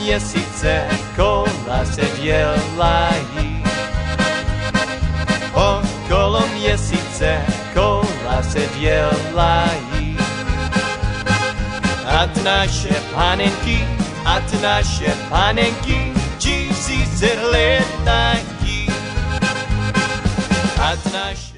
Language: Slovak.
měsíce kola se dělají. Okolo měsíce kola se dělají. A ty naše panenky 1000 let hledají. A ty naše